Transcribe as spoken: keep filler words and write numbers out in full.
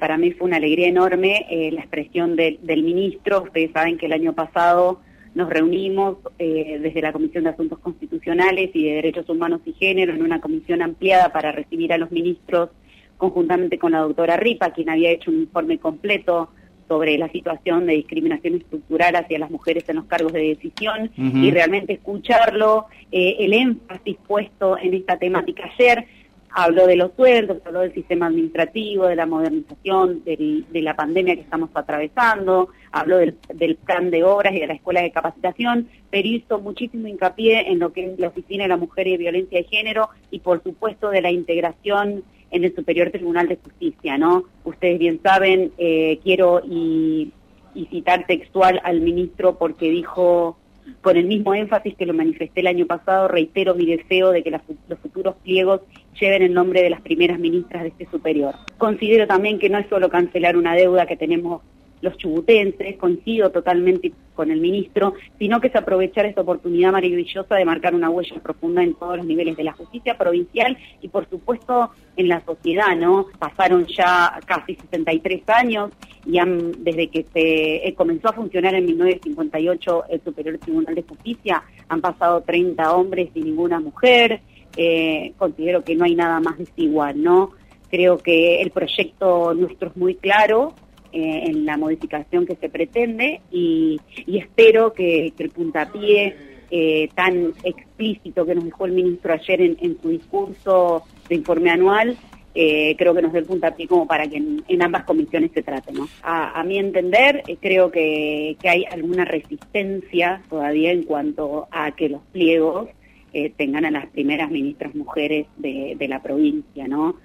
para mí fue una alegría enorme eh, la expresión de, del ministro. Ustedes saben que el año pasado nos reunimos eh, desde la Comisión de Asuntos Constitucionales y de Derechos Humanos y Género en una comisión ampliada para recibir a los ministros conjuntamente con la doctora Ripa, quien había hecho un informe completo sobre la situación de discriminación estructural hacia las mujeres en los cargos de decisión, uh-huh. y realmente escucharlo, eh, el énfasis puesto en esta temática ayer. Habló de los sueldos, habló del sistema administrativo, de la modernización, del, de la pandemia que estamos atravesando, habló del, del plan de obras y de la escuela de capacitación, pero hizo muchísimo hincapié en lo que es la Oficina de la Mujer y de Violencia de Género y por supuesto de la integración en el Superior Tribunal de Justicia, ¿no? Ustedes bien saben, eh, quiero y, y citar textual al ministro porque dijo, con el mismo énfasis que lo manifesté el año pasado, reitero mi deseo de que la, los futuros pliegos lleven el nombre de las primeras ministras de este superior. Considero también que no es solo cancelar una deuda que tenemos los chubutenses, coincido totalmente con el ministro, sino que es aprovechar esta oportunidad maravillosa de marcar una huella profunda en todos los niveles de la justicia provincial y por supuesto en la sociedad, ¿no? Pasaron ya casi sesenta y tres años y han, desde que se eh, comenzó a funcionar en mil novecientos cincuenta y ocho el Superior Tribunal de Justicia, han pasado treinta hombres y ninguna mujer. Eh, considero que no hay nada más desigual, ¿no? Creo que el proyecto nuestro es muy claro eh, en la modificación que se pretende y, y espero que, que el puntapié eh, tan explícito que nos dejó el ministro ayer en, en su discurso de informe anual, eh, creo que nos dé el puntapié como para que en, en ambas comisiones se trate, ¿no? A, a mi entender, eh, creo que, que hay alguna resistencia todavía en cuanto a que los pliegos Eh, tengan a las primeras ministras mujeres de, de la provincia, ¿no?